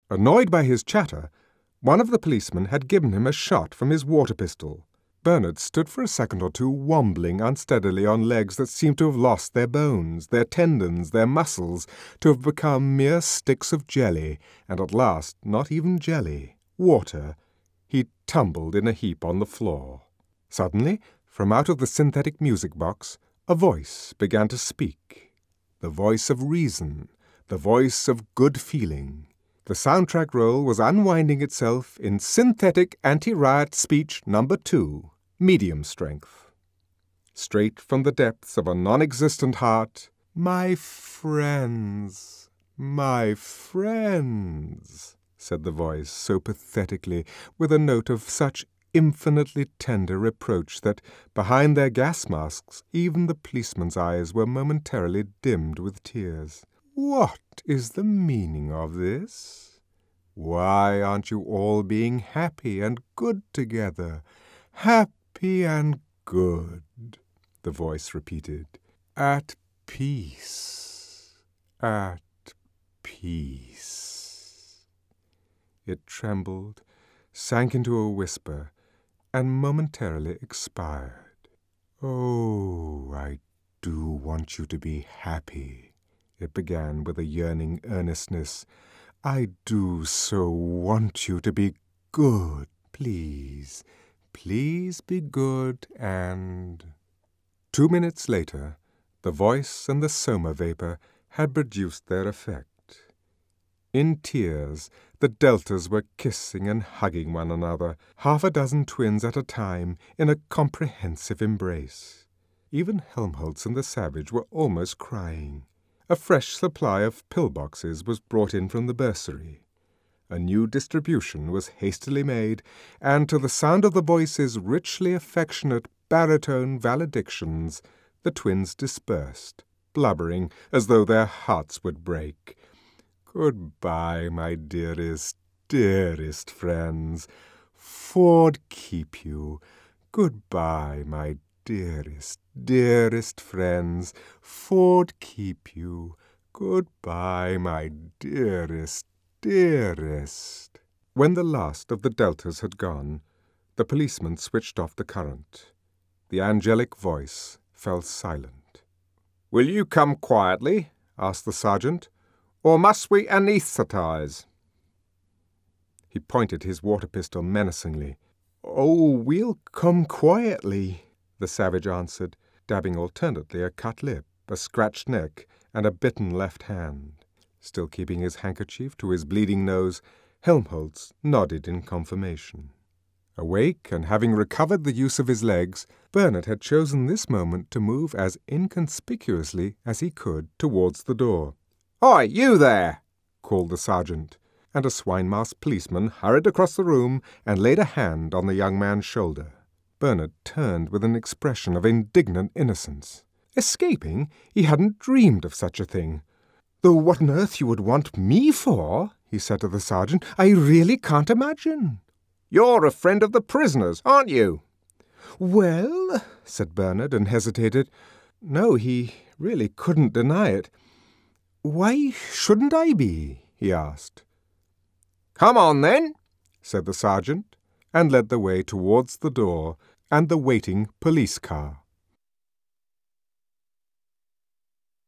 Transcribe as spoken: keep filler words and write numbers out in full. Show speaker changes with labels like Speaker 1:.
Speaker 1: Annoyed by his chatter, one of the policemen had given him a shot from his water pistol. Bernard stood for a second or two wobbling unsteadily on legs that seemed to have lost their bones, their tendons, their muscles, to have become mere sticks of jelly, and at last not even jelly, water. He tumbled in a heap on the floor. Suddenly, from out of the synthetic music box, a voice began to speak. The voice of reason, the voice of good feeling. The soundtrack roll was unwinding itself in synthetic anti-riot speech number two, medium strength. Straight from the depths of a non-existent heart, "My friends, my friends," said the voice so pathetically, with a note of such infinitely tender reproach that, behind their gas masks, even the policeman's eyes were momentarily dimmed with tears. "What is the meaning of this? Why aren't you all being happy and good together? Happy and good," the voice repeated. "At peace, at peace." It trembled, sank into a whisper, and momentarily expired. "Oh, I do want you to be happy," it began with a yearning earnestness. "I do so want you to be good. Please, please be good and—" Two minutes later, the voice and the soma vapor had produced their effect. In tears, the deltas were kissing and hugging one another, half a dozen twins at a time, in a comprehensive embrace. Even Helmholtz and the savage were almost crying. A fresh supply of pill-boxes was brought in from the bursary. A new distribution was hastily made, and to the sound of the voice's richly affectionate baritone valedictions, the twins dispersed, blubbering as though their hearts would break. "Goodbye, my dearest, dearest friends. Ford keep you. Goodbye, my dearest, dearest friends. Ford keep you. Goodbye, my dearest, dearest." When the last of the deltas had gone, the policeman switched off the current. The angelic voice fell silent. "Will you come quietly?" asked the sergeant. "Or must we anaesthetize?" He pointed his water pistol menacingly. "Oh, we'll come quietly," the savage answered, dabbing alternately a cut lip, a scratched neck, and a bitten left hand. Still keeping his handkerchief to his bleeding nose, Helmholtz nodded in confirmation. Awake, and having recovered the use of his legs, Bernard had chosen this moment to move as inconspicuously as he could towards the door. "Hi, you there!" called the sergeant, and a swine-masked policeman hurried across the room and laid a hand on the young man's shoulder. Bernard turned with an expression of indignant innocence. Escaping? He hadn't dreamed of such a thing. "Though what on earth you would want me for," he said to the sergeant, "I really can't imagine." "You're a friend of the prisoner's, aren't you?" "Well," said Bernard, and hesitated. No, he really couldn't deny it. "Why shouldn't I be?" he asked. "Come on, then," said the sergeant, and led the way towards the door and the waiting police car.